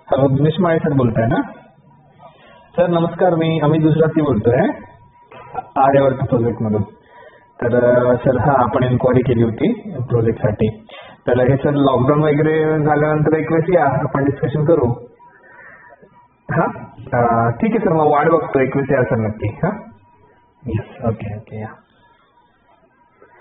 Hello, Dinesh माळे sir बोलताय ना? Sir नमस्कार, मी अमित गुजराती बोलतोय आर्यवर्त प्रोजेक्ट मधून. तर सर आपण इन्क्वायरी केली होती प्रोजेक्टसाठी. तर हे सर लॉकडाऊन वगैरे झाल्यानंतर एक वेळेस या, आपण डिस्कशन करू. ठीक आहे सर, मग वाट बघतो, एक वेळेस या सर नक्की. ओके ओके या.